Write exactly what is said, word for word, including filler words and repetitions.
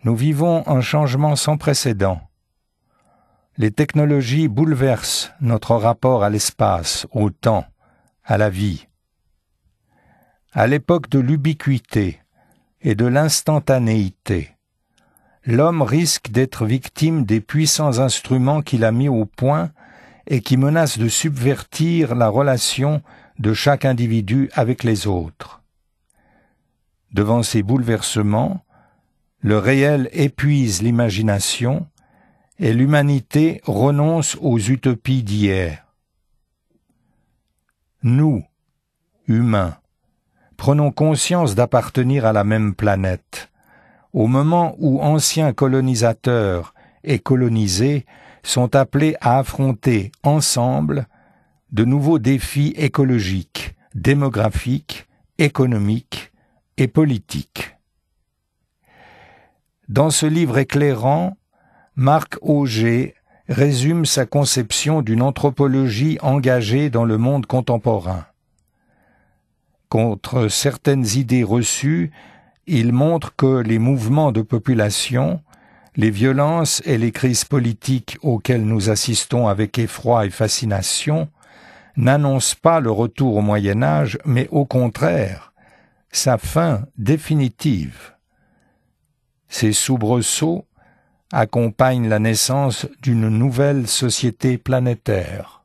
Nous vivons un changement sans précédent. Les technologies bouleversent notre rapport à l'espace, au temps, à la vie. À l'époque de l'ubiquité et de l'instantanéité, l'homme risque d'être victime des puissants instruments qu'il a mis au point et qui menacent de subvertir la relation de chaque individu avec les autres. Devant ces bouleversements, le réel épuise l'imagination et l'humanité renonce aux utopies d'hier. Nous, humains, prenons conscience d'appartenir à la même planète, au moment où anciens colonisateurs et colonisés sont appelés à affronter ensemble de nouveaux défis écologiques, démographiques, économiques et politiques. Dans ce livre éclairant, Marc Augé résume sa conception d'une anthropologie engagée dans le monde contemporain. Contre certaines idées reçues, il montre que les mouvements de population, les violences et les crises politiques auxquelles nous assistons avec effroi et fascination n'annoncent pas le retour au Moyen-Âge, mais au contraire, sa fin définitive. Ces soubresauts accompagnent la naissance d'une nouvelle société planétaire.